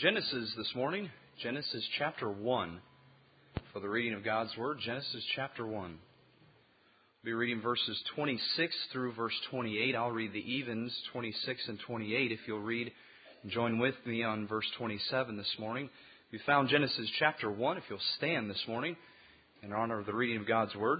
Genesis this morning, Genesis chapter 1. For the reading of God's Word, Genesis chapter 1. We'll be reading verses 26 through verse 28. I'll read the evens, 26 and 28, if you'll read and join with me on verse 27 this morning. We found Genesis chapter 1, if you'll stand this morning in honor of the reading of God's Word.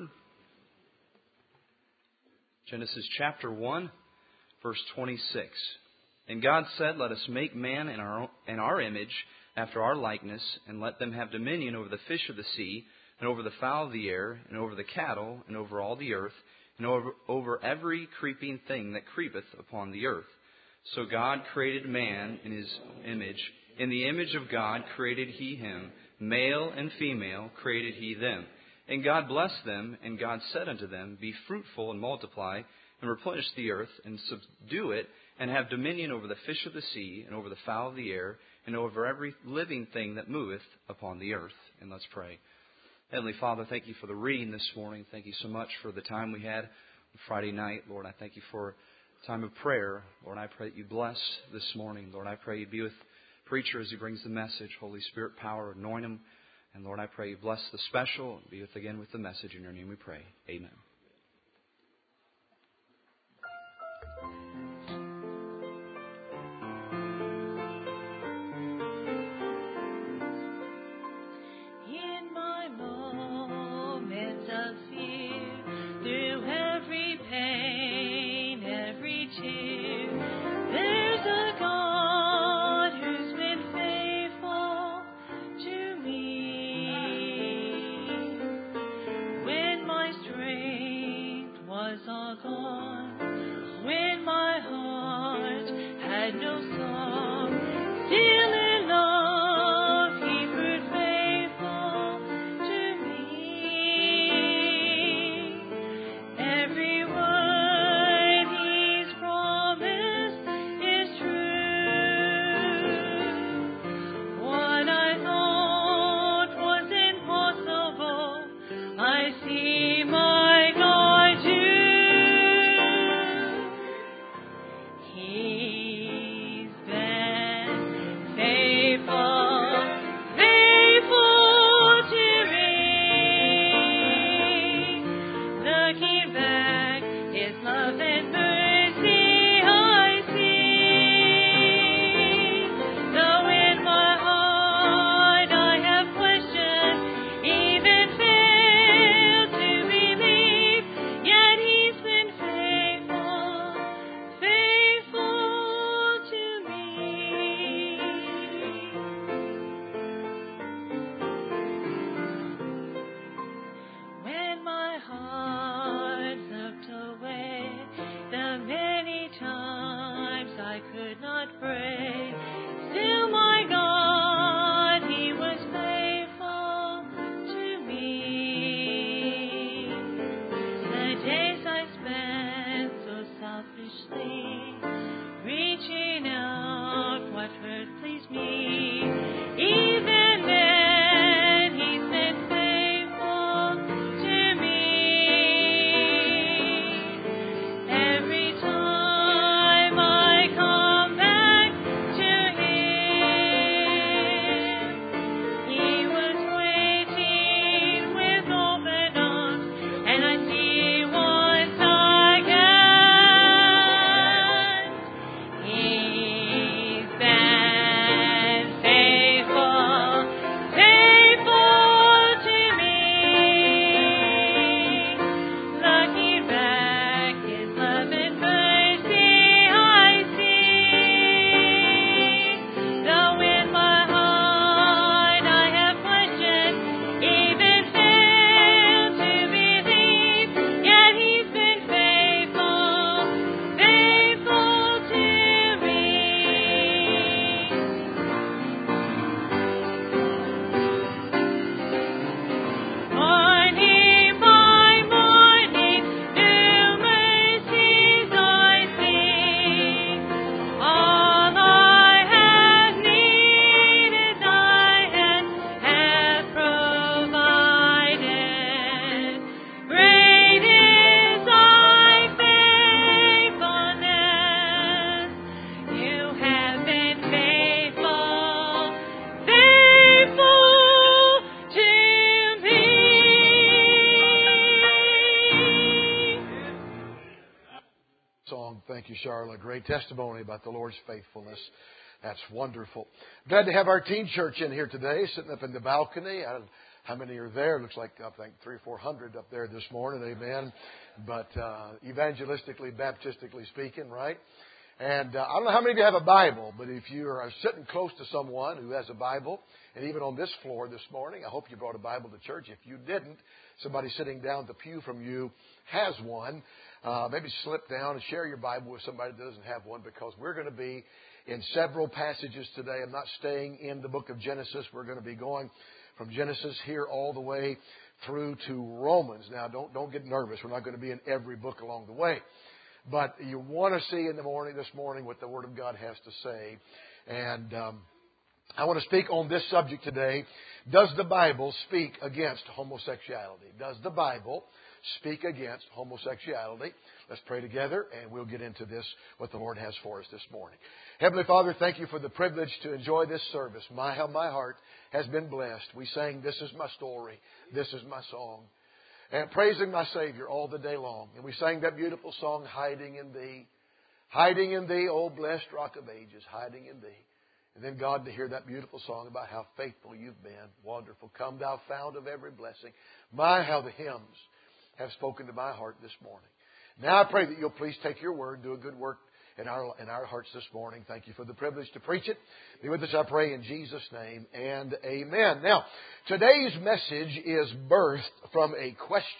Genesis chapter 1, verse 26. And God said, "Let us make man in our image, after our likeness, and let them have dominion over the fish of the sea, and over the fowl of the air, and over the cattle, and over all the earth, and over every creeping thing that creepeth upon the earth." So God created man in His image. In the image of God created He him. Male and female created He them. And God blessed them, and God said unto them, "Be fruitful and multiply, and replenish the earth, and subdue it, and have dominion over the fish of the sea, and over the fowl of the air, and over every living thing that moveth upon the earth." And let's pray. Heavenly Father, thank You for the reading this morning. Thank You so much for the time we had on Friday night. Lord, I thank You for a time of prayer. Lord, I pray that You bless this morning. Lord, I pray You be with the preacher as he brings the message. Holy Spirit, power, anoint him. And Lord, I pray You bless the special and be again with the message. In Your name we pray. Amen. Every time I come back to Him. Charlotte. Great testimony about the Lord's faithfulness. That's wonderful. Glad to have our teen church in here today, sitting up in the balcony. How many are there? Looks like, I think, 300 or 400 up there this morning. Amen. But evangelistically, baptistically speaking, right? And I don't know how many of you have a Bible, but if you are sitting close to someone who has a Bible, and even on this floor this morning, I hope you brought a Bible to church. If you didn't, somebody sitting down the pew from you has one. Maybe slip down and share your Bible with somebody that doesn't have one, because we're going to be in several passages today. I'm not staying in the book of Genesis. We're going to be going from Genesis here all the way through to Romans. Now, don't get nervous. We're not going to be in every book along the way. But you want to see this morning what the Word of God has to say. And I want to speak on this subject today. Does the Bible speak against homosexuality? Does the Bible speak against homosexuality? Let's pray together, and we'll get into this, what the Lord has for us this morning. Heavenly Father, thank you for the privilege to enjoy this service. How my heart has been blessed. We sang, "This is my story, this is my song," and praising my Savior all the day long. And we sang that beautiful song, "Hiding in Thee, O blessed Rock of Ages, hiding in Thee." And then, God, to hear that beautiful song about how faithful you've been. Wonderful. "Come, thou fount of every blessing." How the hymns have spoken to my heart this morning. Now I pray that you'll please take your word, do a good work in our hearts this morning. Thank you for the privilege to preach it. Be with us, I pray, in Jesus' name, and amen. Now, today's message is birthed from a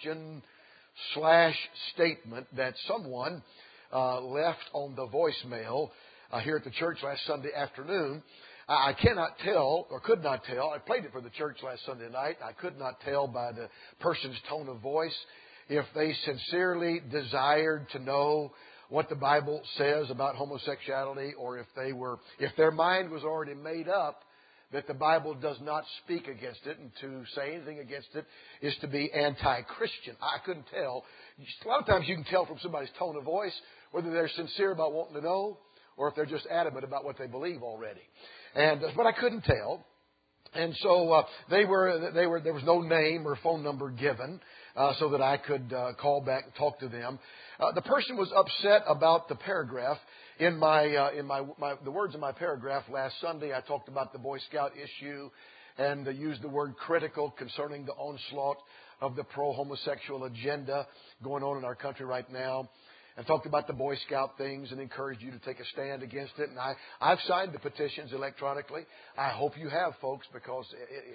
question/statement that someone left on the voicemail here at the church last Sunday afternoon. I cannot tell, or could not tell. I played it for the church last Sunday night. I could not tell by the person's tone of voice if they sincerely desired to know what the Bible says about homosexuality, or if their mind was already made up that the Bible does not speak against it, and to say anything against it is to be anti-Christian. I couldn't tell. A lot of times you can tell from somebody's tone of voice whether they're sincere about wanting to know, or if they're just adamant about what they believe already. But I couldn't tell. And so there was no name or phone number given so that I could call back and talk to them. The person was upset about the paragraph in the words in my paragraph last Sunday. I talked about the Boy Scout issue and used the word critical concerning the onslaught of the pro-homosexual agenda going on in our country right now. And talked about the Boy Scout things and encouraged you to take a stand against it. And I've signed the petitions electronically. I hope you have, folks, because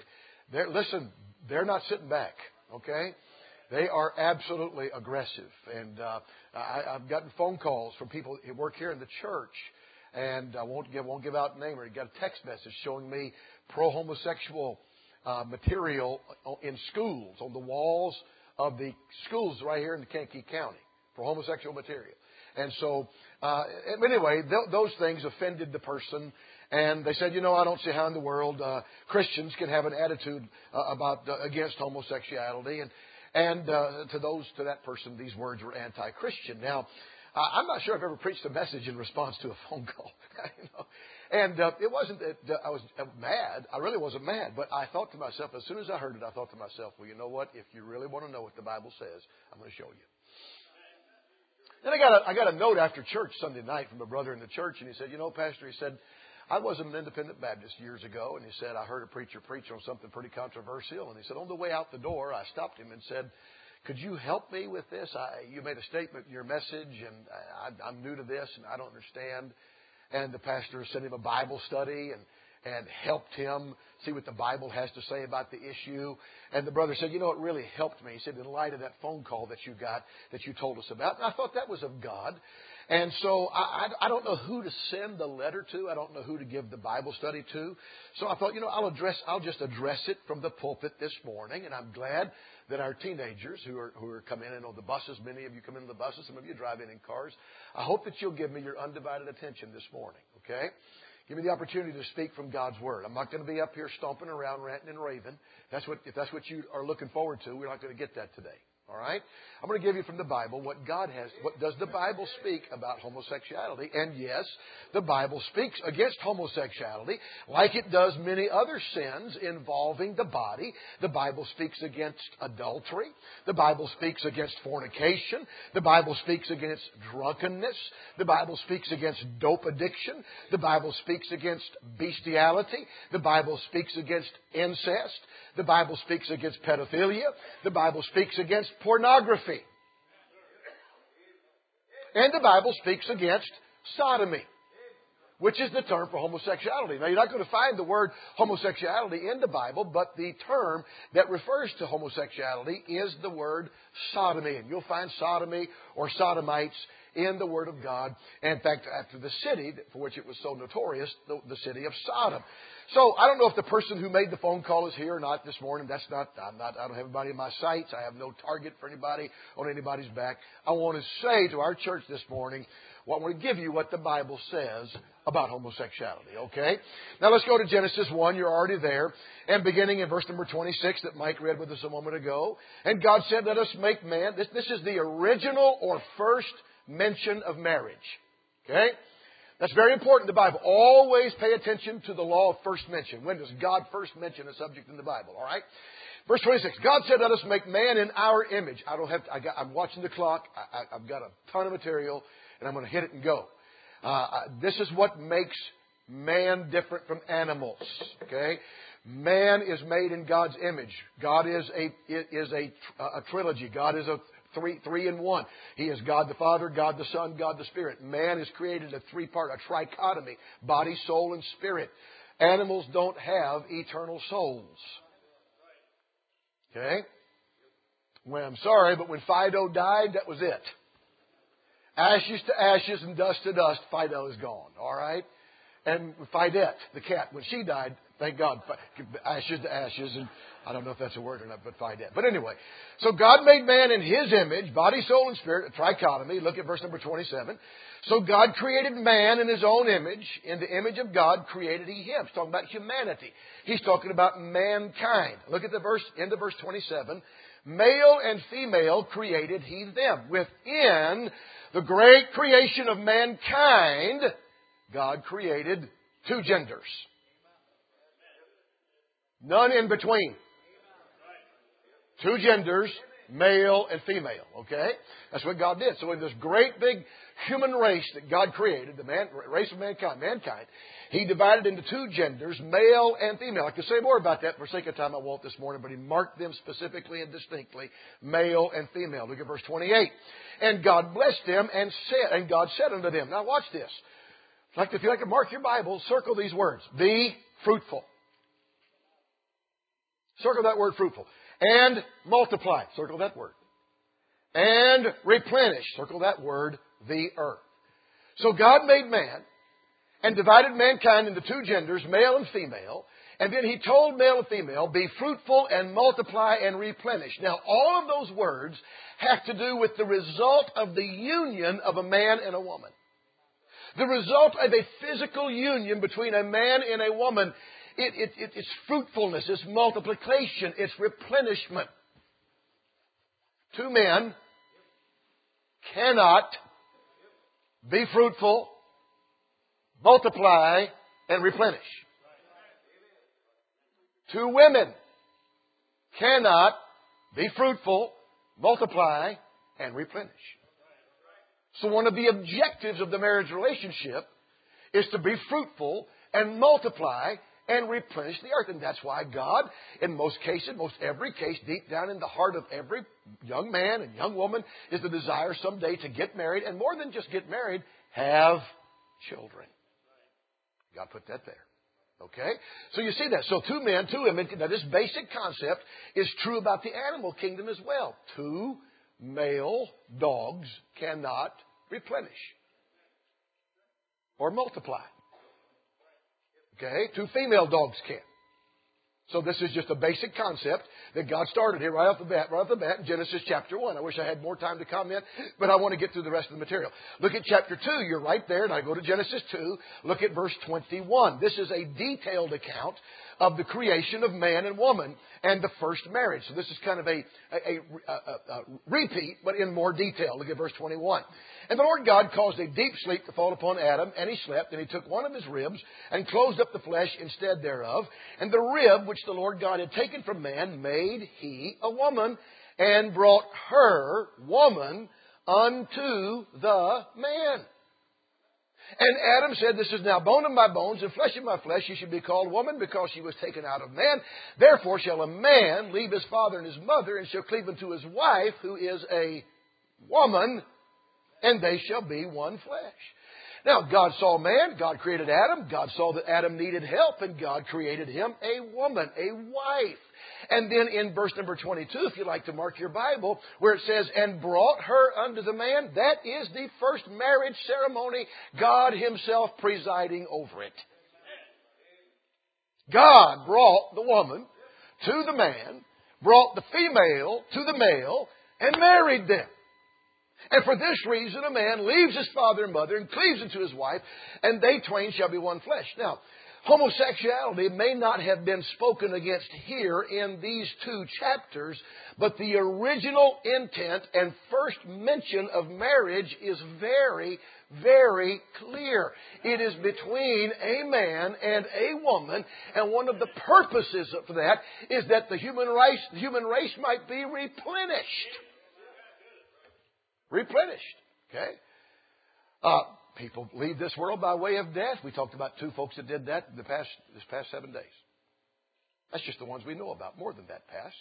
they're not sitting back, okay? They are absolutely aggressive. And I've gotten phone calls from people who work here in the church, and I won't give out a name, or got a text message showing me pro-homosexual material in schools, on the walls of the schools right here in Kankakee County. For homosexual material. And so, anyway, those things offended the person. And they said, I don't see how in the world Christians can have an attitude against homosexuality. And to that person, these words were anti-Christian. Now, I'm not sure I've ever preached a message in response to a phone call. And it wasn't that I was mad. I really wasn't mad. But I thought to myself, as soon as I heard it, I thought to myself, well, you know what? If you really want to know what the Bible says, I'm going to show you. Then I got a note after church Sunday night from a brother in the church, and he said, Pastor, he said, I was an independent Baptist years ago, and he said, I heard a preacher preach on something pretty controversial, and he said, on the way out the door, I stopped him and said, could you help me with this? You made a statement in your message, and I'm new to this, and I don't understand. And the pastor sent him a Bible study and helped him see what the Bible has to say about the issue. And the brother said, it really helped me. He said, in light of that phone call that you got, that you told us about. And I thought that was of God. And so I don't know who to send the letter to. I don't know who to give the Bible study to. So I thought, I'll just address it from the pulpit this morning. And I'm glad that our teenagers who are coming in on the buses, many of you come in on the buses, some of you drive in cars. I hope that you'll give me your undivided attention this morning, okay? Give me the opportunity to speak from God's Word. I'm not going to be up here stomping around, ranting and raving. If that's what you are looking forward to, we're not going to get that today. All right? I'm going to give you from the Bible what God has. What does the Bible speak about homosexuality? And yes, the Bible speaks against homosexuality like it does many other sins involving the body. The Bible speaks against adultery. The Bible speaks against fornication. The Bible speaks against drunkenness. The Bible speaks against dope addiction. The Bible speaks against bestiality. The Bible speaks against incest. The Bible speaks against pedophilia. The Bible speaks against pornography. And the Bible speaks against sodomy, which is the term for homosexuality. Now, you're not going to find the word homosexuality in the Bible, but the term that refers to homosexuality is the word sodomy. And you'll find sodomy or sodomites in the Word of God. And in fact, after the city for which it was so notorious, the city of Sodom. So I don't know if the person who made the phone call is here or not this morning. I don't have anybody in my sights. I have no target for anybody on anybody's back. I want to say to our church this morning, I want to give you what the Bible says about homosexuality, okay? Now let's go to Genesis 1. You're already there. And beginning in verse number 26 that Mike read with us a moment ago. And God said, let us make man. This is the original or first mention of marriage. Okay? That's very important in the Bible. Always pay attention to the law of first mention. When does God first mention a subject in the Bible? All right? Verse 26. God said, let us make man in our image. I'm watching the clock. I've got a ton of material, and I'm going to hit it and go. This is what makes man different from animals. Okay? Man is made in God's image. God is a trilogy. God is a three in one. He is God the Father, God the Son, God the Spirit. Man is created a three-part, a trichotomy, body, soul, and spirit. Animals don't have eternal souls. Okay? Well, I'm sorry, but when Fido died, that was it. Ashes to ashes and dust to dust, Fido is gone. All right? And Fidette, the cat, when she died, thank God, ashes to ashes, and I don't know if that's a word or not, but Fidette. But anyway, so God made man in His image, body, soul, and spirit, a trichotomy. Look at verse number 27. So God created man in His own image. In the image of God created He him. He's talking about humanity. He's talking about mankind. Look at the verse, end of verse 27. Male and female created He them. Within the great creation of mankind, God created two genders. None in between. Two genders, male and female. Okay? That's what God did. So in this great big human race that God created, the race of mankind, He divided into two genders, male and female. I could say more about that. For sake of time, I won't this morning, but He marked them specifically and distinctly, male and female. Look at verse 28. And God blessed them and God said unto them. Now watch this. If you like to mark your Bible, circle these words. Be fruitful. Circle that word fruitful. And multiply. Circle that word. And replenish. Circle that word, the earth. So God made man and divided mankind into two genders, male and female. And then He told male and female, be fruitful and multiply and replenish. Now, all of those words have to do with the result of the union of a man and a woman. The result of a physical union between a man and a woman, it's fruitfulness, it's multiplication, it's replenishment. Two men cannot be fruitful, multiply, and replenish. Two women cannot be fruitful, multiply, and replenish. So one of the objectives of the marriage relationship is to be fruitful and multiply and replenish the earth. And that's why God, in most cases, most every case, deep down in the heart of every young man and young woman, is the desire someday to get married. And more than just get married, have children. God put that there. Okay? So you see that. So two men, two women. Now this basic concept is true about the animal kingdom as well. Two male dogs cannot replenish or multiply. Okay? Two female dogs can. So this is just a basic concept that God started here right off the bat in Genesis chapter 1. I wish I had more time to comment, but I want to get through the rest of the material. Look at chapter 2. You're right there, and I go to Genesis 2. Look at verse 21. This is a detailed account of the creation of man and woman and the first marriage. So this is kind of a repeat, but in more detail. Look at verse 21. And the Lord God caused a deep sleep to fall upon Adam, and he slept, and he took one of his ribs and closed up the flesh instead thereof. And the rib which the Lord God had taken from man made he a woman, and brought her, woman, unto the man. And Adam said, This is now bone of my bones and flesh of my flesh. She should be called woman, because she was taken out of man. Therefore shall a man leave his father and his mother, and shall cleave unto his wife, who is a woman, and they shall be one flesh. Now, God saw man. God created Adam. God saw that Adam needed help, and God created him a woman, a wife. And then in verse number 22, if you like to mark your Bible, where it says, and brought her unto the man, that is the first marriage ceremony, God himself presiding over it. God brought the woman to the man, brought the female to the male, and married them. And for this reason, a man leaves his father and mother and cleaves unto his wife, and they twain shall be one flesh. Now, homosexuality may not have been spoken against here in these 2 chapters, but the original intent and first mention of marriage is very, very clear. It is between a man and a woman, and one of the purposes of that is that the human race might be replenished. Okay? People leave this world by way of death. We talked about 2 folks that did that this past 7 days. That's just the ones we know about. More than that passed.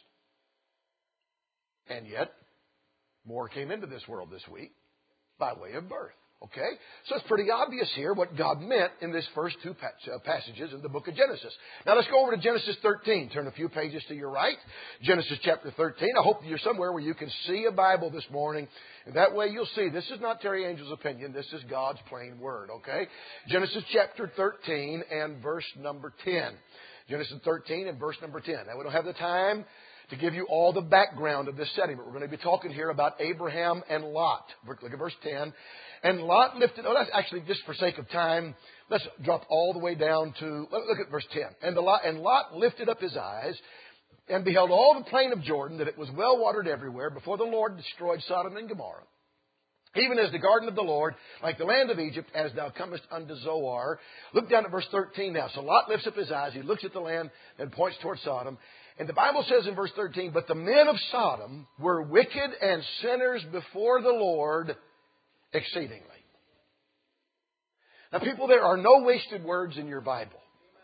And yet, more came into this world this week by way of birth. Okay? So it's pretty obvious here what God meant in these first 2 passages in the book of Genesis. Now let's go over to Genesis 13. Turn a few pages to your right. Genesis chapter 13. I hope you're somewhere where you can see a Bible this morning. And that way you'll see this is not Terry Angel's opinion. This is God's plain word. Okay? Genesis chapter 13 and verse number 10. Genesis 13 and verse number 10. Now we don't have the time to give you all the background of this setting, but we're going to be talking here about Abraham and Lot. Look at verse 10. And Lot lifted, that's actually just for sake of time, let's drop all the way down to, look at verse 10. And Lot lifted up his eyes and beheld all the plain of Jordan, that it was well watered everywhere, before the Lord destroyed Sodom and Gomorrah. Even as the garden of the Lord, like the land of Egypt, as thou comest unto Zoar. Look down at verse 13 now. So Lot lifts up his eyes, he looks at the land and points toward Sodom. And the Bible says in verse 13, but the men of Sodom were wicked and sinners before the Lord exceedingly. Now, people, there are no wasted words in your Bible.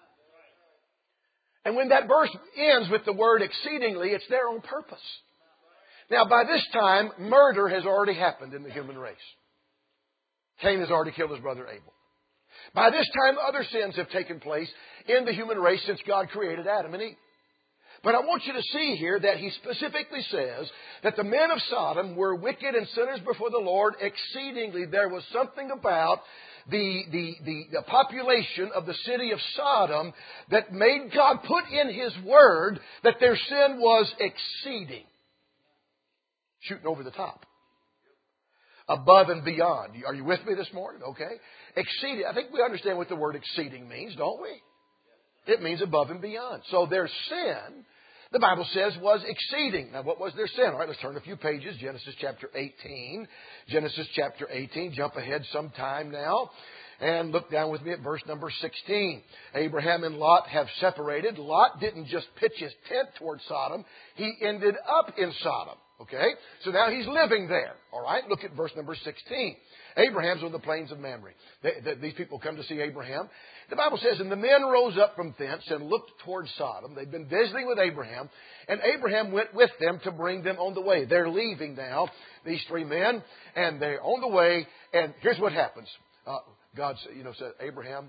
And when that verse ends with the word exceedingly, it's there on purpose. Now, by this time, murder has already happened in the human race. Cain has already killed his brother Abel. By this time, other sins have taken place in the human race since God created Adam and Eve. But I want you to see here that he specifically says that the men of Sodom were wicked and sinners before the Lord exceedingly. There was something about the population of the city of Sodom that made God put in His Word that their sin was exceeding. Shooting over the top. Above and beyond. Are you with me this morning? Okay. Exceeding. I think we understand what the word exceeding means, don't we? It means above and beyond. So their sin, the Bible says, was exceeding. Now, what was their sin? All right, let's turn a few pages. Genesis chapter 18. Genesis chapter 18. Jump ahead some time now. And look down with me at verse number 16. Abraham and Lot have separated. Lot didn't just pitch his tent toward Sodom. He ended up in Sodom. Okay? So now he's living there. All right? Look at verse number 16. Abraham's on the plains of Mamre. These people come to see Abraham. The Bible says, and the men rose up from thence and looked toward Sodom. They'd been visiting with Abraham. And Abraham went with them to bring them on the way. They're leaving now, these 3 men. And they're on the way. And here's what happens. God said, Abraham,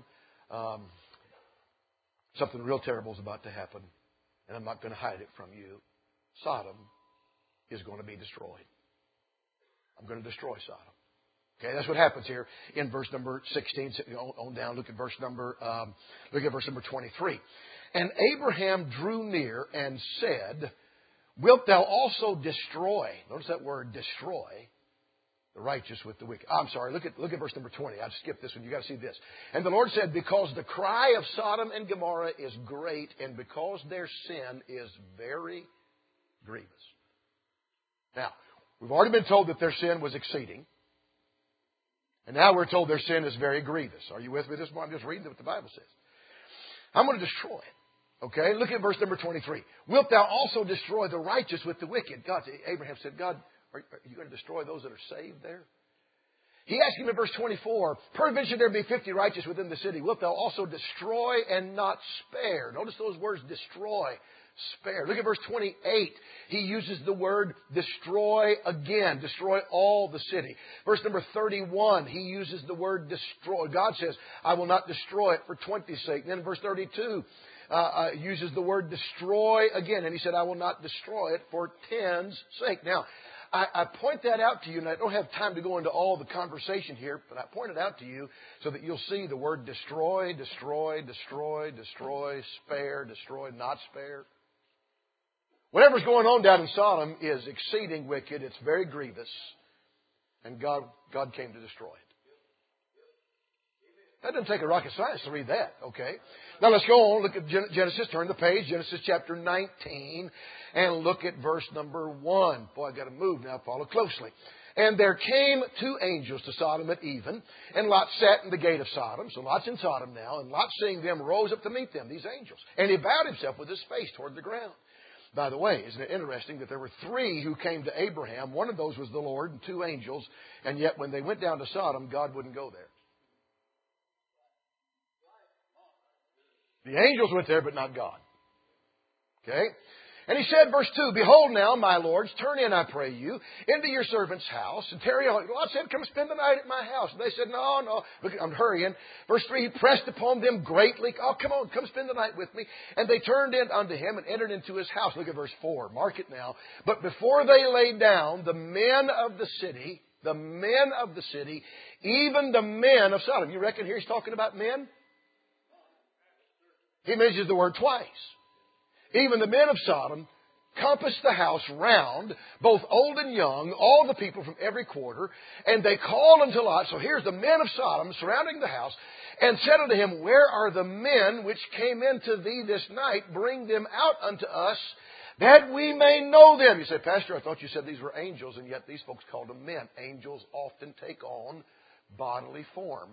something real terrible is about to happen. And I'm not going to hide it from you. Sodom is going to be destroyed. I'm going to destroy Sodom. Okay, that's what happens here in verse number 16 on down. Look at verse number 23. And Abraham drew near and said, Wilt thou also destroy, notice that word, destroy, the righteous with the wicked. I'm sorry, look at verse number 20. I've skipped this one. You've got to see this. And the Lord said, because the cry of Sodom and Gomorrah is great, and because their sin is very grievous. Now, we've already been told that their sin was exceeding. And now we're told their sin is very grievous. Are you with me this morning? I'm just reading what the Bible says. I'm going to destroy it. Okay, look at verse number 23. Wilt thou also destroy the righteous with the wicked? Abraham said, God, are you going to destroy those that are saved there? He asked him in verse 24, peradventure there be 50 righteous within the city. Wilt thou also destroy and not spare? Notice those words, destroy, spare. Look at verse 28. He uses the word destroy again. Destroy all the city. Verse number 31, he uses the word destroy. God says, I will not destroy it for 20's sake. And then in verse 32, uses the word destroy again. And he said, I will not destroy it for 10's sake. Now, I point that out to you, and I don't have time to go into all the conversation here, but I point it out to you so that you'll see the word destroy, destroy, destroy, destroy, spare, destroy, not spare. Whatever's going on down in Sodom is exceeding wicked. It's very grievous. And God came to destroy it. That doesn't take a rocket science to read that, okay? Now let's go on. Look at Genesis. Turn the page. Genesis chapter 19. And look at verse number 1. Boy, I've got to move now. Follow closely. And there came 2 angels to Sodom at even, and Lot sat in the gate of Sodom. So Lot's in Sodom now. And Lot, seeing them, rose up to meet them, these angels. And he bowed himself with his face toward the ground. By the way, isn't it interesting that there were 3 who came to Abraham? One of those was the Lord and 2 angels. And yet when they went down to Sodom, God wouldn't go there. The angels went there, but not God. Okay? And he said, verse 2, Behold now, my lords, turn in, I pray you, into your servant's house, and tarry on. Lot said, come spend the night at my house. And they said, no. Look, I'm hurrying. Verse 3, he pressed upon them greatly. Oh, come on, come spend the night with me. And they turned in unto him and entered into his house. Look at verse 4. Mark it now. But before they lay down, the men of the city, even the men of Sodom. You reckon here he's talking about men? He mentions the word twice. Even the men of Sodom compassed the house round, both old and young, all the people from every quarter, and they called unto Lot. So here's the men of Sodom surrounding the house, and said unto him, Where are the men which came into thee this night? Bring them out unto us, that we may know them. You say, Pastor, I thought you said these were angels, and yet these folks called them men. Angels often take on bodily form.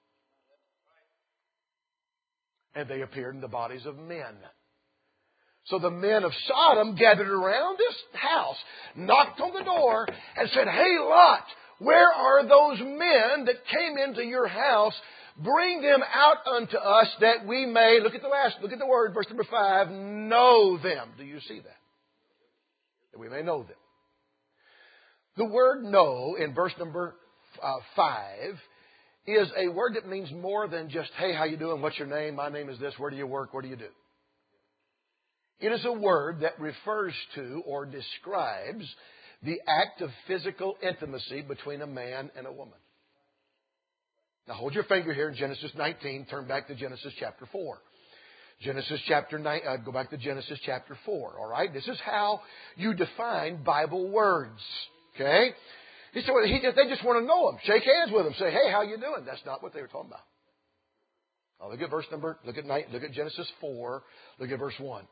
And they appeared in the bodies of men. So the men of Sodom gathered around this house, knocked on the door, and said, Hey, Lot, where are those men that came into your house? Bring them out unto us that we may, look at the word, verse number 5, know them. Do you see that? That we may know them. The word know in verse number 5 is a word that means more than just, hey, how you doing? What's your name? My name is this. Where do you work? What do you do? It is a word that refers to or describes the act of physical intimacy between a man and a woman. Now hold your finger here in Genesis 19. Turn back to Genesis chapter 4. Genesis chapter 9. Go back to Genesis chapter 4. All right? This is how you define Bible words. Okay? He said, they just want to know him. Shake hands with him. Say, hey, how you doing? That's not what they were talking about. Oh, look at Genesis 4. Look at verse 1.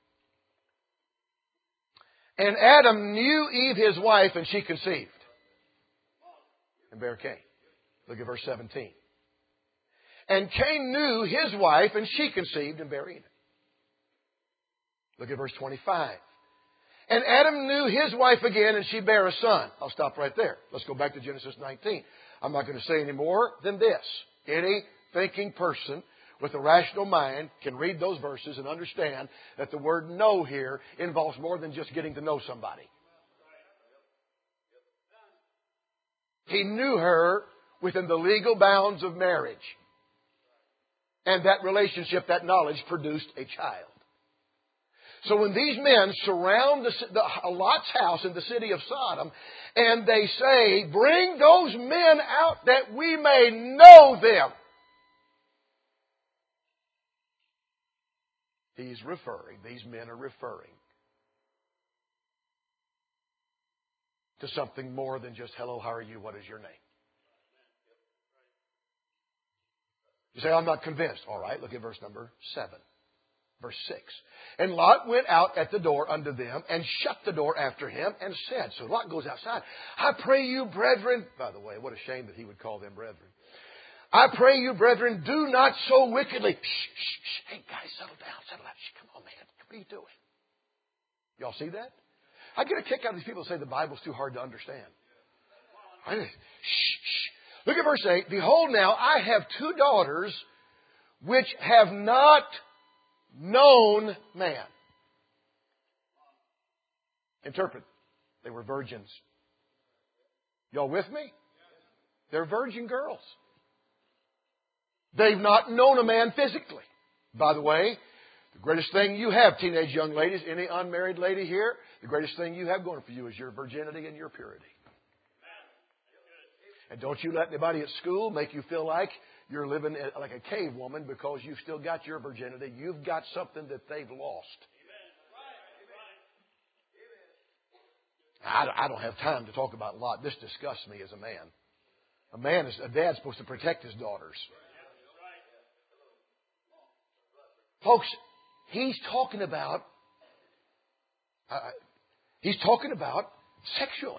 And Adam knew Eve his wife, and she conceived and bare Cain. Look at verse 17. And Cain knew his wife, and she conceived and bare Enoch. Look at verse 25. And Adam knew his wife again, and she bare a son. I'll stop right there. Let's go back to Genesis 19. I'm not going to say any more than this. Any thinking person with a rational mind can read those verses and understand that the word know here involves more than just getting to know somebody. He knew her within the legal bounds of marriage. And that relationship, that knowledge, produced a child. So when these men surround Lot's house in the city of Sodom, and they say, bring those men out that we may know them. these men are referring to something more than just, hello, how are you, what is your name? You say, I'm not convinced. All right, look at verse number 7. Verse 6. And Lot went out at the door unto them and shut the door after him and said, so Lot goes outside, I pray you, brethren. By the way, what a shame that he would call them brethren. I pray you, brethren, do not so wickedly. Shh, shh, shh. Hey, guys, settle down, settle down. Shh, come on, man. What are you doing? Y'all see that? I get a kick out of these people who say the Bible's too hard to understand. Shh, shh. Look at verse 8. Behold now, I have 2 daughters which have not known man. Interpret. They were virgins. Y'all with me? They're virgin girls. They've not known a man physically. By the way, the greatest thing you have, teenage young ladies, any unmarried lady here, the greatest thing you have going for you is your virginity and your purity. And don't you let anybody at school make you feel like you're living like a cave woman because you've still got your virginity. You've got something that they've lost. I don't have time to talk about Lot. This disgusts me as a man. A dad's supposed to protect his daughters. Folks, he's talking about sexually.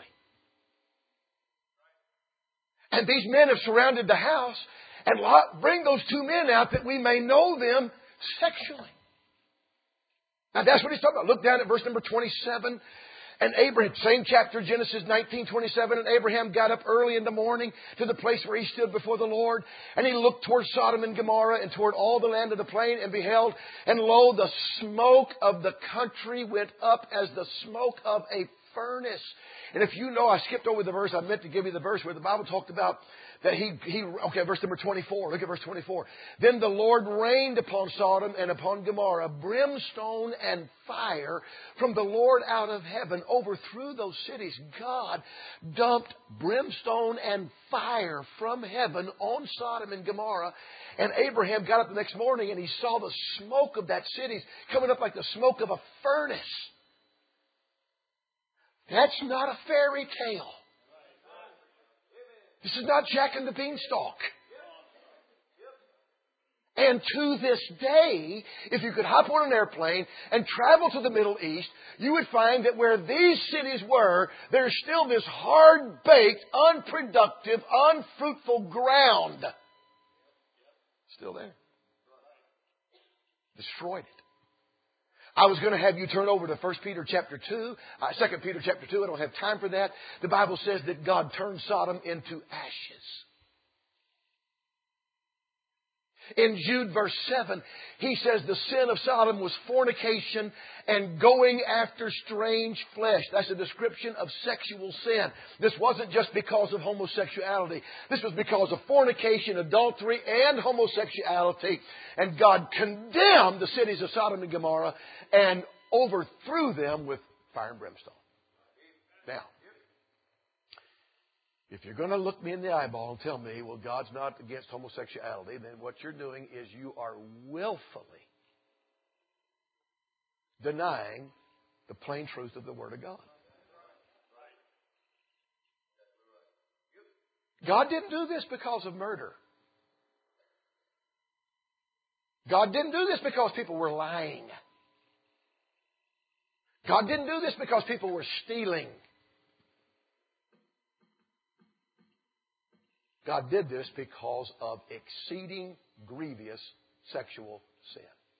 And these men have surrounded the house. And Lot, bring those 2 men out that we may know them sexually. Now that's what he's talking about. Look down at verse number 27. And Abraham, same chapter, Genesis 19:27. And Abraham got up early in the morning to the place where he stood before the Lord. And he looked toward Sodom and Gomorrah and toward all the land of the plain and beheld. And lo, the smoke of the country went up as the smoke of a furnace. And if you know, I skipped over the verse. I meant to give you the verse where the Bible talked about that okay, verse number 24. Look at verse 24. Then the Lord rained upon Sodom and upon Gomorrah brimstone and fire from the Lord out of heaven, overthrew those cities. God dumped brimstone and fire from heaven on Sodom and Gomorrah. And Abraham got up the next morning and he saw the smoke of that city coming up like the smoke of a furnace. That's not a fairy tale. This is not Jack and the Beanstalk. And to this day, if you could hop on an airplane and travel to the Middle East, you would find that where these cities were, there's still this hard-baked, unproductive, unfruitful ground. Still there. Destroyed it. I was going to have you turn over to 1 Peter chapter 2, 2 Peter chapter 2. I don't have time for that. The Bible says that God turned Sodom into ashes. In Jude verse 7, he says the sin of Sodom was fornication and going after strange flesh. That's a description of sexual sin. This wasn't just because of homosexuality. This was because of fornication, adultery, and homosexuality. And God condemned the cities of Sodom and Gomorrah and overthrew them with fire and brimstone. Now, if you're going to look me in the eyeball and tell me, well, God's not against homosexuality, then what you're doing is you are willfully denying the plain truth of the Word of God. God didn't do this because of murder. God didn't do this because people were lying. God didn't do this because people were stealing. God did this because of exceeding grievous sexual sin.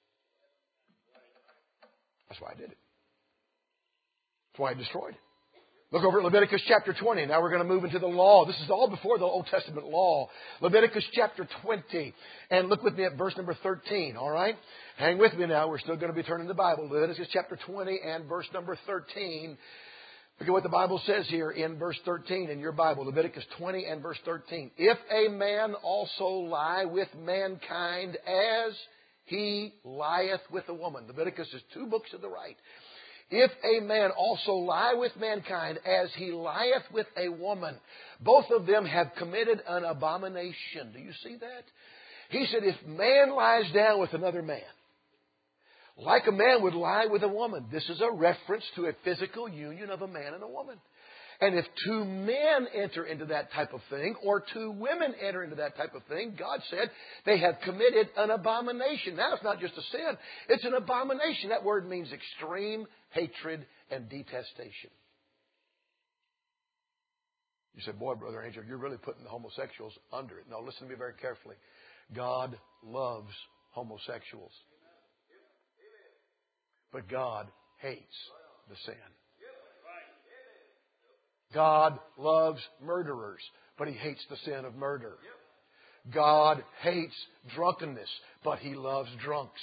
That's why I did it. That's why I destroyed it. Look over at Leviticus chapter 20. Now we're going to move into the law. This is all before the Old Testament law. Leviticus chapter 20. And look with me at verse number 13. All right? Hang with me now. We're still going to be turning the Bible. Leviticus chapter 20 and verse number 13. Look at what the Bible says here in verse 13 in your Bible. Leviticus 20 and verse 13. If a man also lie with mankind as he lieth with a woman. Leviticus is 2 books to the right. If a man also lie with mankind as he lieth with a woman, both of them have committed an abomination. Do you see that? He said if man lies down with another man, like a man would lie with a woman. This is a reference to a physical union of a man and a woman. And if two men enter into that type of thing, or two women enter into that type of thing, God said they have committed an abomination. Now, it's not just a sin. It's an abomination. That word means extreme hatred and detestation. You said, boy, Brother Angel, you're really putting the homosexuals under it. No, listen to me very carefully. God loves homosexuals. But God hates the sin. God loves murderers, but He hates the sin of murder. God hates drunkenness, but He loves drunks.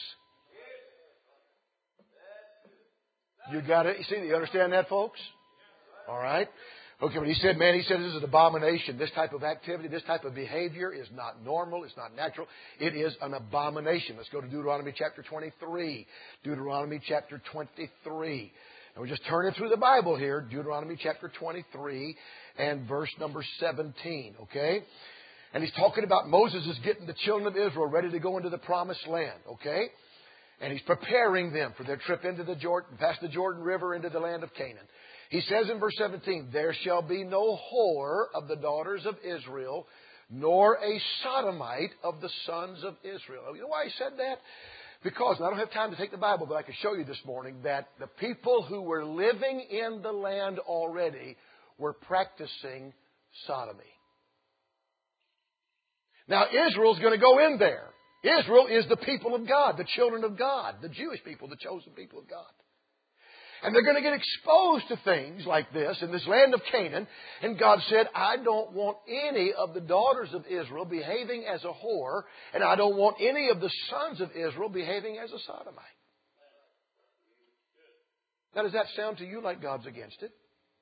You got it? You understand that, folks? All right. Okay, but He said this is an abomination. This type of activity, this type of behavior is not normal. It's not natural. It is an abomination. Let's go to Deuteronomy chapter 23. Deuteronomy chapter 23. And we're just turning through the Bible here. Deuteronomy chapter 23 and verse number 17. Okay? And he's talking about Moses is getting the children of Israel ready to go into the promised land. Okay? And he's preparing them for their trip into the Jordan, past the Jordan River into the land of Canaan. He says in verse 17, there shall be no whore of the daughters of Israel, nor a sodomite of the sons of Israel. You know why he said that? Because, and I don't have time to take the Bible, but I can show you this morning that the people who were living in the land already were practicing sodomy. Now, Israel's going to go in there. Israel is the people of God, the children of God, the Jewish people, the chosen people of God. And they're going to get exposed to things like this in this land of Canaan. And God said, I don't want any of the daughters of Israel behaving as a whore. And I don't want any of the sons of Israel behaving as a sodomite. Now, does that sound to you like God's against it?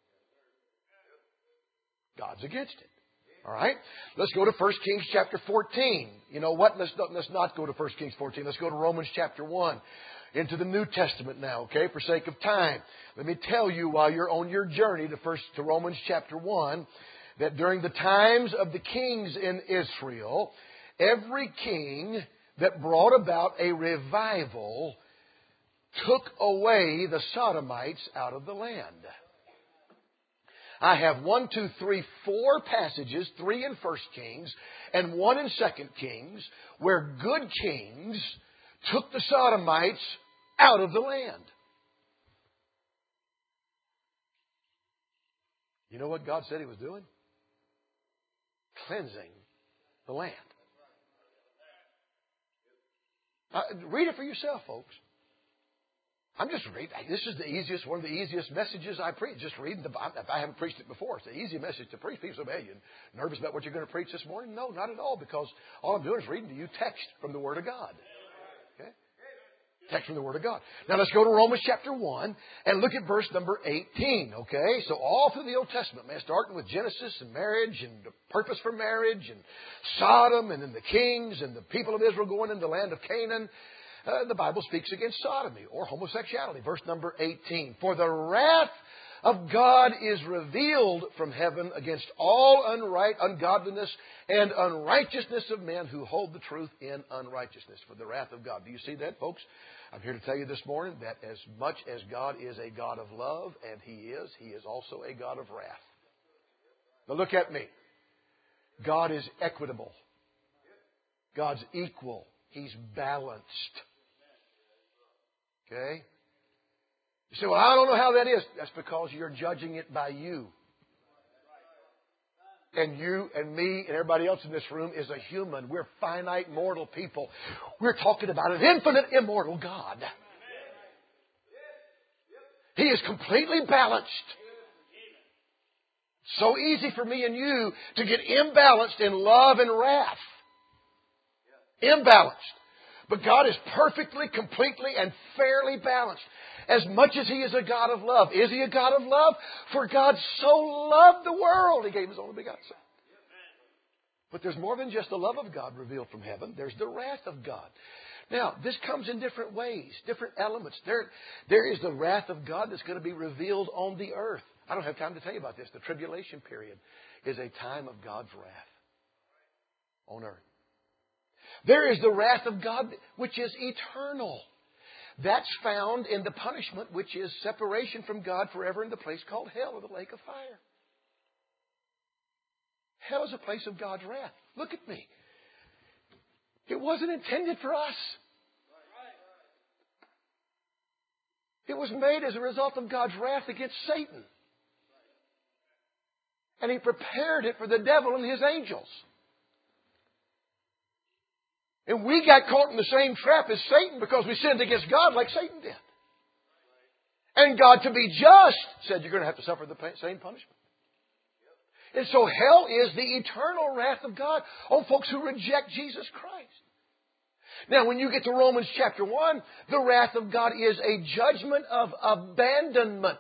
God's against it. All right? Let's go to 1 Kings chapter 14. You know what? Let's not go to 1 Kings 14. Let's go to Romans chapter 1. Into the New Testament now, okay, for sake of time. Let me tell you while you're on your journey to Romans chapter 1, that during the times of the kings in Israel, every king that brought about a revival took away the sodomites out of the land. I have 4 passages, 3 in 1 Kings and 1 in 2 Kings, where good kings took the sodomites out of the land. You know what God said He was doing? Cleansing the land. Read it for yourself, folks. I'm just reading. This is one of the easiest messages I preach. Just reading the Bible. If I haven't preached it before, it's an easy message to preach. People say, "Hey, you nervous about what you're going to preach this morning?" No, not at all, because all I'm doing is reading to you text from the Word of God. Text from the Word of God. Now let's go to Romans chapter 1 and look at verse number 18. Okay? So all through the Old Testament, man, starting with Genesis and marriage and the purpose for marriage and Sodom and then the kings and the people of Israel going into the land of Canaan, the Bible speaks against sodomy or homosexuality. Verse number 18. For the wrath of God is revealed from heaven against all ungodliness and unrighteousness of men who hold the truth in unrighteousness. For the wrath of God. Do you see that, folks? I'm here to tell you this morning that as much as God is a God of love, and He is also a God of wrath. Now look at me. God is equitable. God's equal. He's balanced. Okay? You say, well, I don't know how that is. That's because you're judging it by you. And you and me and everybody else in this room is a human. We're finite, mortal people. We're talking about an infinite, immortal God. He is completely balanced. So easy for me and you to get imbalanced in love and wrath. Imbalanced. But God is perfectly, completely, and fairly balanced. As much as He is a God of love. Is He a God of love? For God so loved the world, He gave His only begotten Son. But there's more than just the love of God revealed from heaven. There's the wrath of God. Now, this comes in different ways, different elements. There is the wrath of God that's going to be revealed on the earth. I don't have time to tell you about this. The tribulation period is a time of God's wrath on earth. There is the wrath of God which is eternal. That's found in the punishment, which is separation from God forever in the place called hell, or the lake of fire. Hell is a place of God's wrath. Look at me. It wasn't intended for us. It was made as a result of God's wrath against Satan. And He prepared it for the devil and his angels. And we got caught in the same trap as Satan because we sinned against God like Satan did. And God, to be just, said you're going to have to suffer the same punishment. And so hell is the eternal wrath of God on folks who reject Jesus Christ. Now, when you get to Romans chapter 1, the wrath of God is a judgment of abandonment.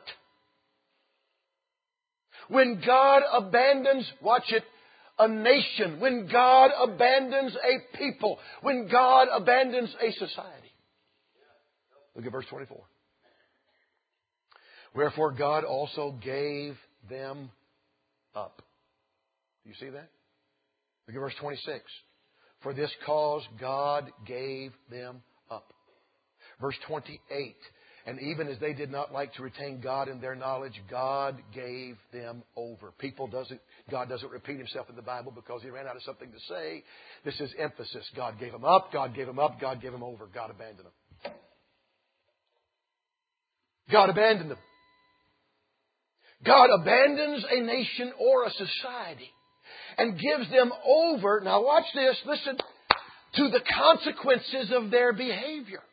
When God abandons, watch it, a nation. When God abandons a people. When God abandons a society. Look at verse 24. Wherefore God also gave them up. Do you see that? Look at verse 26. For this cause God gave them up. Verse 28. And even as they did not like to retain God in their knowledge, God gave them over. God doesn't repeat Himself in the Bible because He ran out of something to say. This is emphasis. God gave them up, God gave them up, God gave them over. God abandoned them. God abandoned them. God abandons a nation or a society and gives them over, now watch this, listen, to the consequences of their behavior.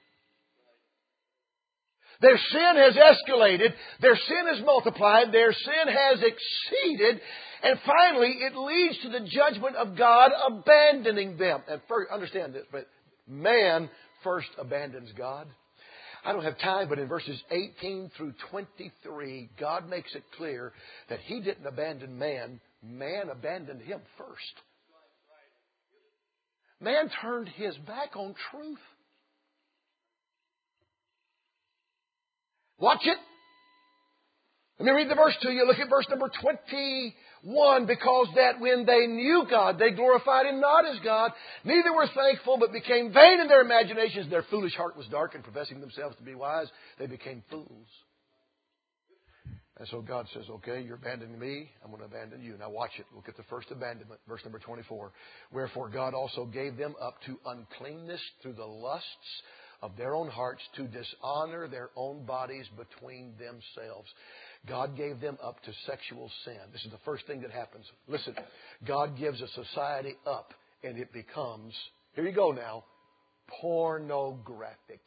Their sin has escalated. Their sin has multiplied. Their sin has exceeded. And finally, it leads to the judgment of God abandoning them. And first, understand this, but man first abandons God. I don't have time, but in verses 18 through 23, God makes it clear that He didn't abandon man. Man abandoned Him first. Man turned his back on truth. Watch it. Let me read the verse to you. Look at verse number 21. Because that when they knew God, they glorified Him not as God, neither were thankful, but became vain in their imaginations. Their foolish heart was darkened, professing themselves to be wise. They became fools. And so God says, okay, you're abandoning me. I'm going to abandon you. Now watch it. Look at the first abandonment. Verse number 24. Wherefore God also gave them up to uncleanness through the lusts of their own hearts, to dishonor their own bodies between themselves. God gave them up to sexual sin. This is the first thing that happens. Listen, God gives a society up and it becomes, here you go now, pornographic.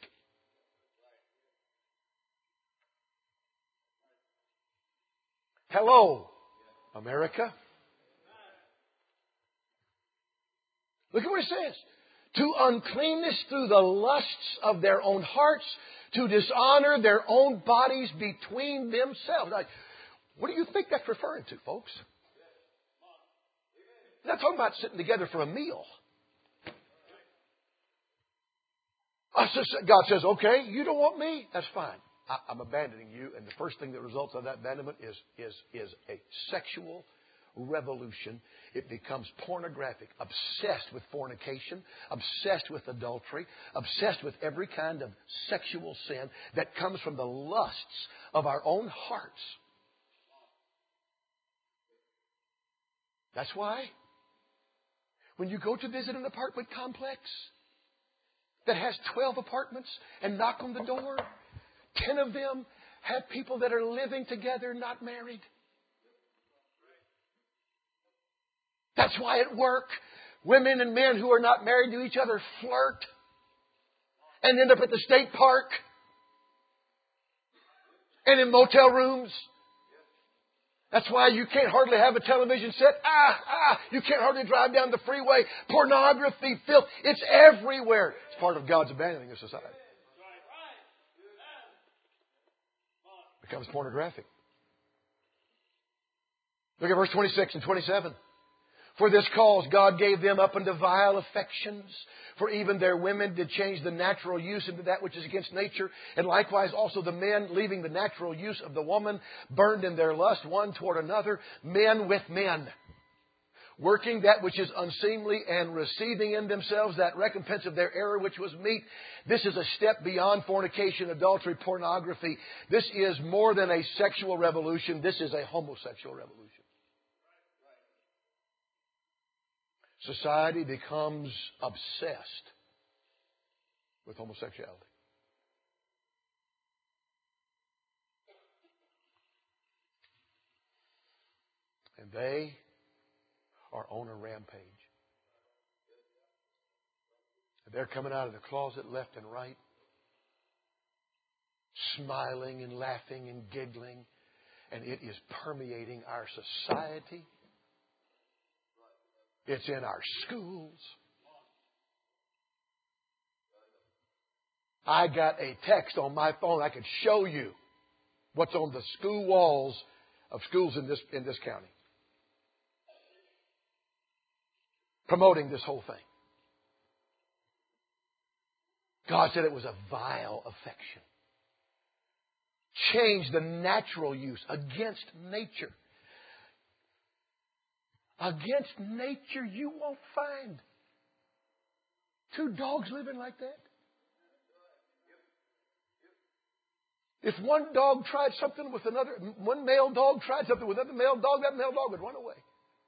Hello, America. Look at what it says. To uncleanness through the lusts of their own hearts, to dishonor their own bodies between themselves. Now, what do you think that's referring to, folks? He's not talking about sitting together for a meal. God says, okay, you don't want me? That's fine. I'm abandoning you. And the first thing that results of that abandonment is a sexual revolution. It becomes pornographic, obsessed with fornication, obsessed with adultery, obsessed with every kind of sexual sin that comes from the lusts of our own hearts. That's why when you go to visit an apartment complex that has 12 apartments and knock on the door, 10 of them have people that are living together, not married. That's why at work, women and men who are not married to each other flirt and end up at the state park and in motel rooms. That's why you can't hardly have a television set. You can't hardly drive down the freeway. Pornography, filth, it's everywhere. It's part of God's abandoning of society. It becomes pornographic. Look at verse 26 and 27. For this cause God gave them up unto vile affections. For even their women did change the natural use into that which is against nature. And likewise also the men, leaving the natural use of the woman, burned in their lust one toward another, men with men. working that which is unseemly and receiving in themselves that recompense of their error which was meet. This is a step beyond fornication, adultery, pornography. This is more than a sexual revolution. This is a homosexual revolution. Society becomes obsessed with homosexuality. And they are on a rampage. They're coming out of the closet left and right, smiling and laughing and giggling, and it is permeating our society. It's in our schools. I got a text on my phone. I could show you what's on the school walls of schools in this county, promoting this whole thing. God said it was a vile affection. Change the natural use against nature. Against nature, you won't find two dogs living like that. If one dog tried something with another, one male dog tried something with another male dog, that male dog would run away.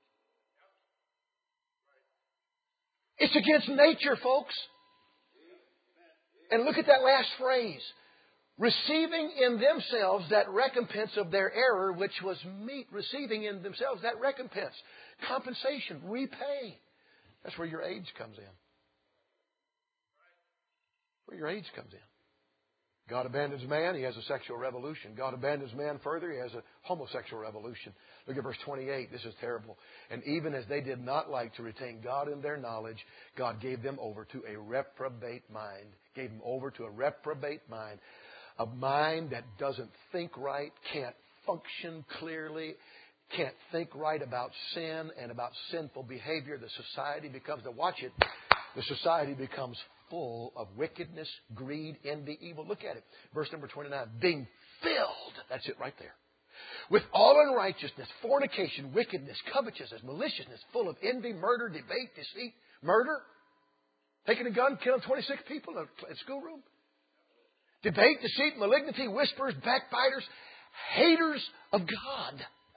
It's against nature, folks. And look at that last phrase. Receiving in themselves that recompense of their error, which was meet. Receiving in themselves that recompense. Compensation. Repay. That's where your age comes in. Where your age comes in. God abandons man, he has a sexual revolution. God abandons man further, he has a homosexual revolution. Look at verse 28. This is terrible. And even as they did not like to retain God in their knowledge, God gave them over to a reprobate mind. Gave them over to a reprobate mind. A mind that doesn't think right, can't function clearly, can't think right about sin and about sinful behavior. The society becomes, watch it, the society becomes full of wickedness, greed, envy, evil. Look at it. Verse number 29. Being filled, that's it right there, with all unrighteousness, fornication, wickedness, covetousness, maliciousness, full of envy, murder, debate, deceit, murder. Taking a gun, killing 26 people in a schoolroom. Debate, deceit, malignity, whisperers, backbiters, haters of God.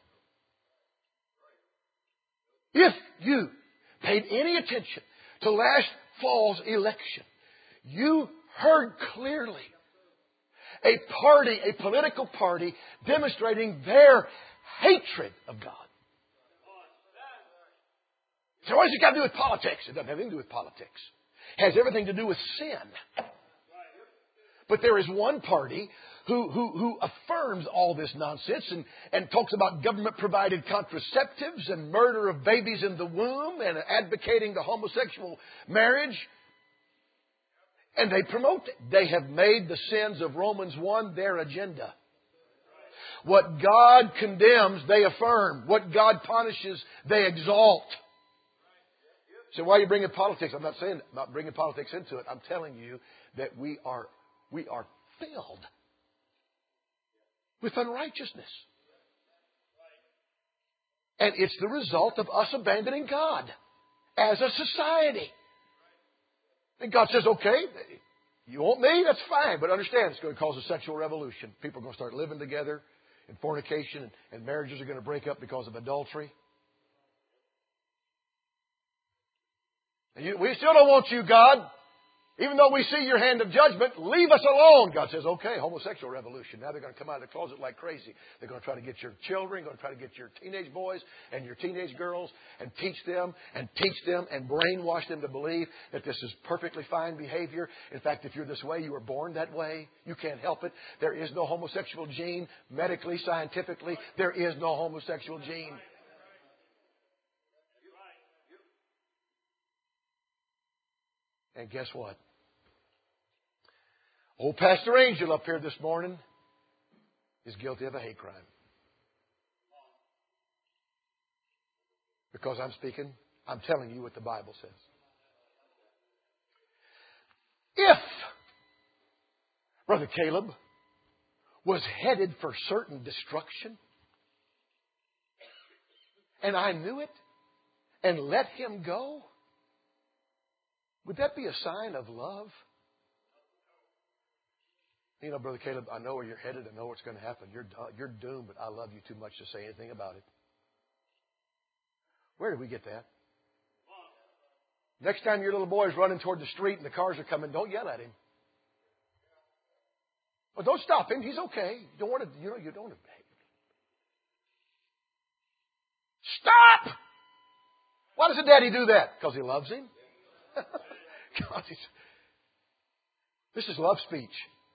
If you paid any attention to last fall's election, you heard clearly a party, a political party, demonstrating their hatred of God. So what has it got to do with politics? It doesn't have anything to do with politics. It has everything to do with sin. But there is one party who affirms all this nonsense and talks about government-provided contraceptives and murder of babies in the womb and advocating the homosexual marriage. And they promote it. They have made the sins of Romans 1 their agenda. What God condemns, they affirm. What God punishes, they exalt. So why are you bringing politics? I'm not bringing politics into it. I'm telling you that we are filled with unrighteousness. And it's the result of us abandoning God as a society. And God says, okay, you want me? That's fine. But understand, it's going to cause a sexual revolution. People are going to start living together in fornication, and marriages are going to break up because of adultery. And we still don't want you, God. Even though we see your hand of judgment, leave us alone. God says, okay, homosexual revolution. Now they're going to come out of the closet like crazy. They're going to try to get your children, going to try to get your teenage boys and your teenage girls and teach them and brainwash them to believe that this is perfectly fine behavior. In fact, if you're this way, you were born that way. You can't help it. There is no homosexual gene. Medically, scientifically, there is no homosexual gene. And guess what? Old Pastor Angel up here this morning is guilty of a hate crime. Because I'm telling you what the Bible says. If Brother Caleb was headed for certain destruction, and I knew it, and let him go? Would that be a sign of love? You know, Brother Caleb, I know where you're headed. I know what's going to happen. You're doomed, but I love you too much to say anything about it. Where did we get that? Next time your little boy is running toward the street and the cars are coming, don't yell at him. Well, don't stop him. He's okay. You don't want to, you don't want to. Stop! Why does a daddy do that? Because he loves him? This is love speech.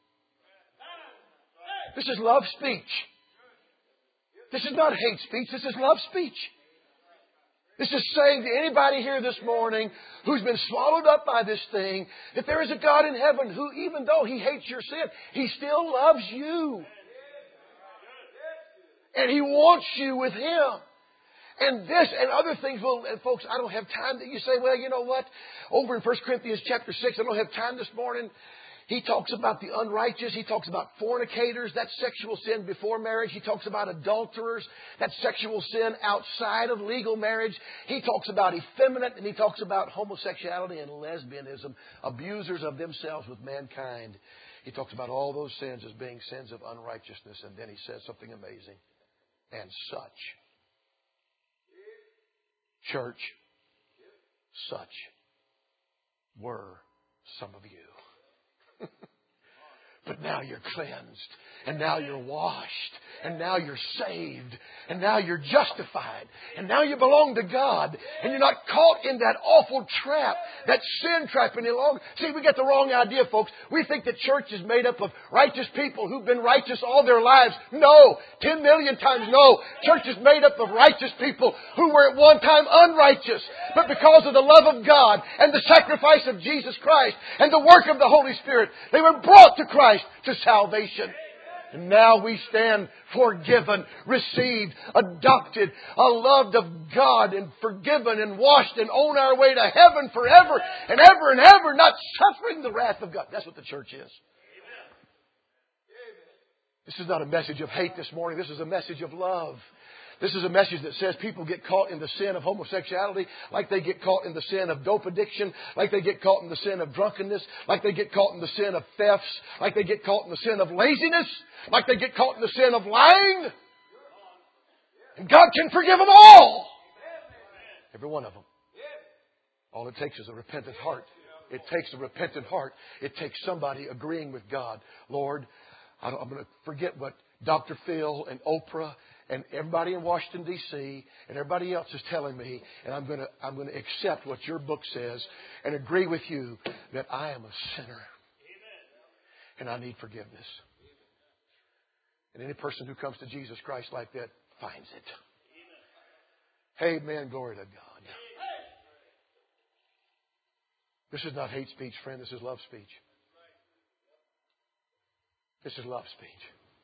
This is love speech. This is not hate speech. This is love speech. This is saying to anybody here this morning who's been swallowed up by this thing that there is a God in heaven who, even though He hates your sin, He still loves you. And He wants you with Him. And this and other things, well, and folks, I don't have time. You say, well, you know what? Over in 1 Corinthians chapter 6, I don't have time this morning. He talks about the unrighteous. He talks about fornicators. That's sexual sin before marriage. He talks about adulterers. That's sexual sin outside of legal marriage. He talks about effeminate, and he talks about homosexuality and lesbianism, abusers of themselves with mankind. He talks about all those sins as being sins of unrighteousness. And then he says something amazing. And such. Church, such were some of you. But now you're cleansed, and now you're washed, and now you're saved, and now you're justified, and now you belong to God, and you're not caught in that awful trap, that sin trap any longer. See, we get the wrong idea, folks. We think the church is made up of righteous people who've been righteous all their lives. No, 10 million times no. Church is made up of righteous people who were at one time unrighteous, but because of the love of God and the sacrifice of Jesus Christ and the work of the Holy Spirit, they were brought to Christ to salvation. And now we stand forgiven, received, adopted, loved of God, and forgiven and washed and on our way to heaven forever and ever and ever, not suffering the wrath of God. That's what the church is. This is not a message of hate this morning. This is a message of love. This is a message that says people get caught in the sin of homosexuality, like they get caught in the sin of dope addiction, like they get caught in the sin of drunkenness, like they get caught in the sin of thefts, like they get caught in the sin of laziness, like they get caught in the sin of lying. And God can forgive them all. Every one of them. All it takes is a repentant heart. It takes a repentant heart. It takes somebody agreeing with God. Lord, I'm going to forget what Dr. Phil and Oprah and everybody in Washington, D.C., and everybody else is telling me, and I'm going to accept what your book says and agree with you that I am a sinner. And I need forgiveness. And any person who comes to Jesus Christ like that finds it. Amen. Glory to God. This is not hate speech, friend. This is love speech. This is love speech.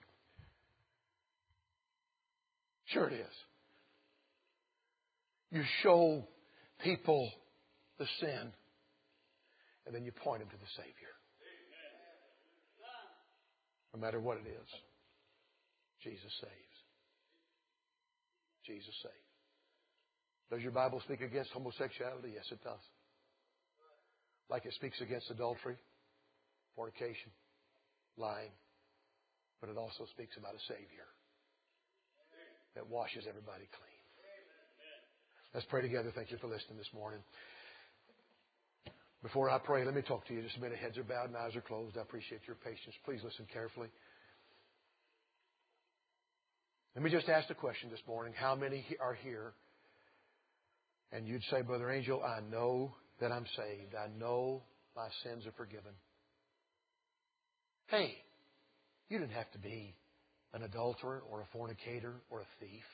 Sure it is. You show people the sin, and then you point them to the Savior. No matter what it is, Jesus saves. Jesus saves. Does your Bible speak against homosexuality? Yes, it does. Like it speaks against adultery, fornication, lying. But it also speaks about a Savior that washes everybody clean. Let's pray together. Thank you for listening this morning. Before I pray, let me talk to you just a minute. Heads are bowed and eyes are closed. I appreciate your patience. Please listen carefully. Let me just ask the question this morning. How many are here? And you'd say, Brother Angel, I know that I'm saved. I know my sins are forgiven. Hey, you didn't have to be an adulterer or a fornicator or a thief.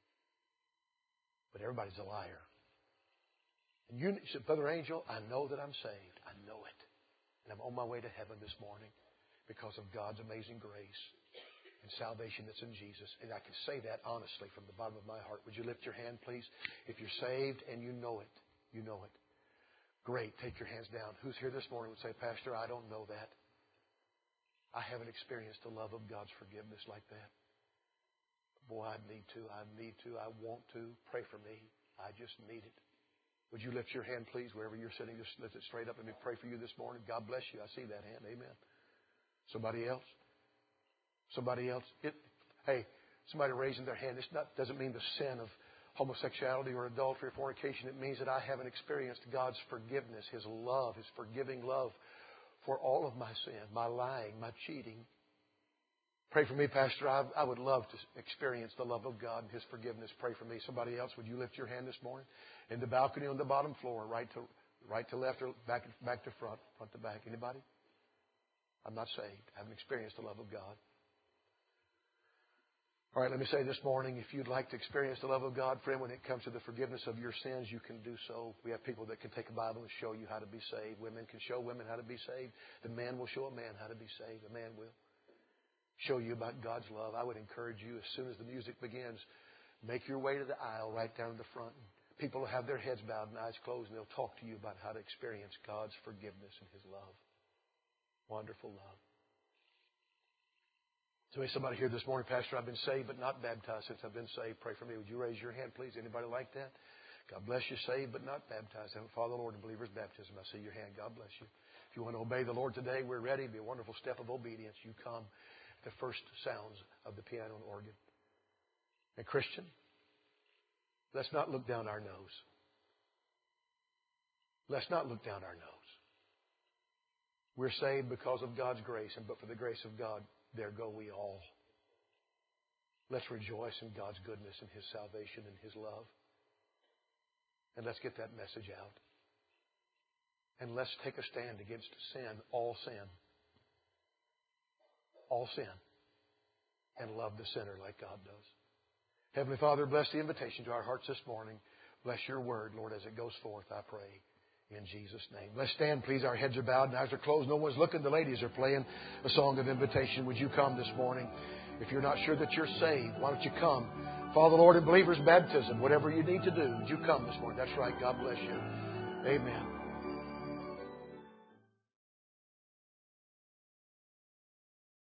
But everybody's a liar. And you said, Brother Angel, I know that I'm saved. I know it. And I'm on my way to heaven this morning because of God's amazing grace and salvation that's in Jesus. And I can say that honestly from the bottom of my heart. Would you lift your hand, please? If you're saved and you know it, you know it. Great. Take your hands down. Who's here this morning would say, Pastor, I don't know that. I haven't experienced the love of God's forgiveness like that. Boy, I need to. I want to. Pray for me. I just need it. Would you lift your hand, please, wherever you're sitting? Just lift it straight up. Let me pray for you this morning. God bless you. I see that hand. Amen. Somebody else? Somebody else? Hey, somebody raising their hand. This doesn't mean the sin of homosexuality or adultery or fornication. It means that I haven't experienced God's forgiveness, His love, His forgiving love for all of my sin, my lying, my cheating. Pray for me, Pastor. I would love to experience the love of God and His forgiveness. Pray for me. Somebody else, would you lift your hand this morning? In the balcony on the bottom floor, right to left or back to front to back. Anybody? I'm not saved. I haven't experienced the love of God. All right, let me say this morning, if you'd like to experience the love of God, friend, when it comes to the forgiveness of your sins, you can do so. We have people that can take a Bible and show you how to be saved. Women can show women how to be saved. The man will show a man how to be saved. A man will show you about God's love. I would encourage you, as soon as the music begins, make your way to the aisle right down to the front. People will have their heads bowed and eyes closed, and they'll talk to you about how to experience God's forgiveness and His love. Wonderful love. So somebody here this morning, Pastor, I've been saved but not baptized since I've been saved. Pray for me. Would you raise your hand, please? Anybody like that? God bless you, saved but not baptized. Heavenly Father, Lord, in believer's baptism. I see your hand. God bless you. If you want to obey the Lord today, we're ready. It'll be a wonderful step of obedience. You come at the first sounds of the piano and organ. And Christian, let's not look down our nose. Let's not look down our nose. We're saved because of God's grace, and but for the grace of God, there go we all. Let's rejoice in God's goodness and His salvation and His love. And let's get that message out. And let's take a stand against sin, all sin. All sin. And love the sinner like God does. Heavenly Father, bless the invitation to our hearts this morning. Bless your word, Lord, as it goes forth, I pray. In Jesus' name. Let's stand, please. Our heads are bowed and eyes are closed. No one's looking. The ladies are playing a song of invitation. Would you come this morning? If you're not sure that you're saved, why don't you come? Follow the Lord in believer's baptism. Whatever you need to do, would you come this morning? That's right. God bless you. Amen.